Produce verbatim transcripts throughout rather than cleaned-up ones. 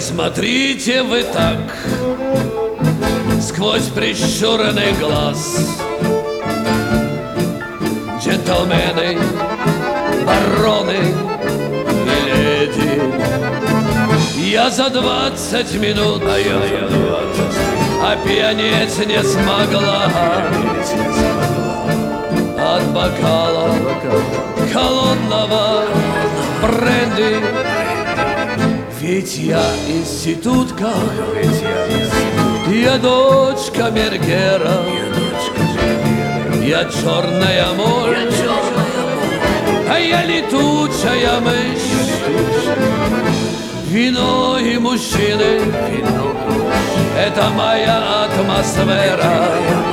смотрите вы так сквозь прищуренный глаз. Джентльмены, бароны и леди, я за двадцать минут, а я за двадцать опьянеть не смогла от бокала холодного бренди. Ведь я институтка, я дочка Мергера, я черная моль, а я летучая мышь. Вино и мужчины — это моя атмосфера.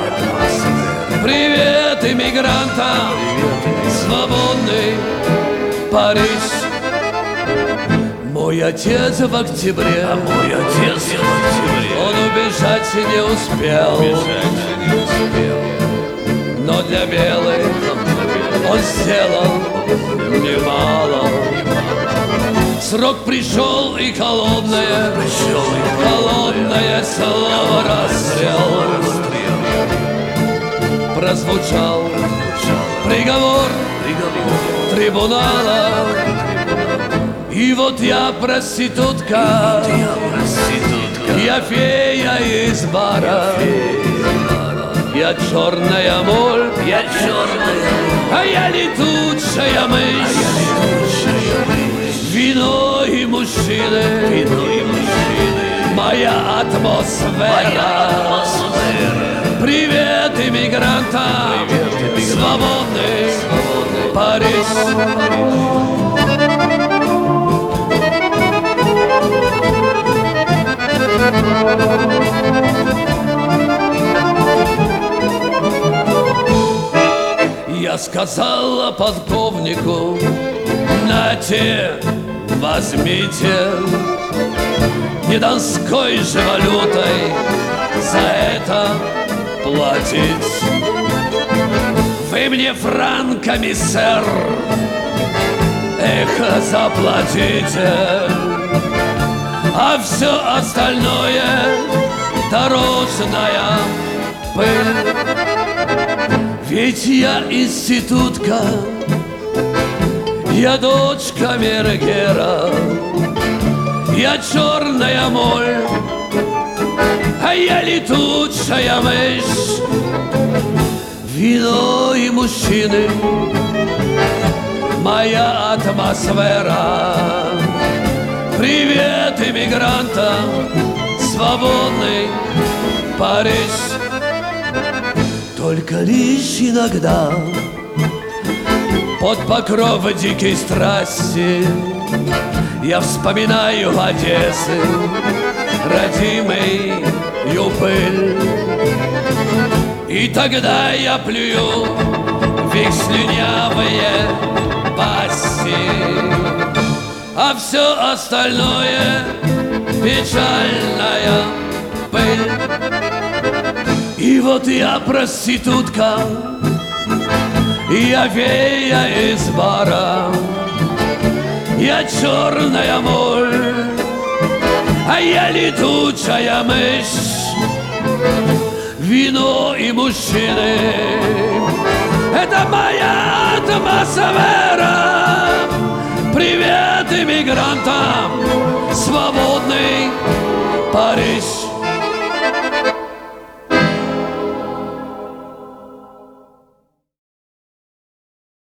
Привет иммигрантам, свободный Париж. Мой отец в октябре, а мой отец в октябре, он убежать не успел, убежать не успел. Но для белых он сделал немало. Срок пришел и холодное, холодное слово расстрел. Прозвучал приговор трибунала. И вот я проститутка, я фея из бара, я черная моль, я черная, а я летучая мышь. Вино и мужчины, моя атмосфера. Привет иммигрантам, свободный Париж. Я сказала полковнику: нате, возьмите, не донской же валютой за это платить. Вы мне франками, сэр, эх, заплатите, а все остальное дорожная пыль. Ведь я институтка, я дочка Мергера, я черная моль, а я летучая мышь. Вино и мужчины, моя атмосфера. Привет иммигрантам, свободный Париж. Только лишь иногда под покров дикой страсти я вспоминаю Одессы, родимый пыль. И тогда я плюю в их слюнявые пасти, а все остальное печальная пыль. И вот я проститутка, я фея из бара, я черная моль, а я летучая мышь. Вино и мужчины — это моя атмосфера. Привет иммигрантам, свободный Париж.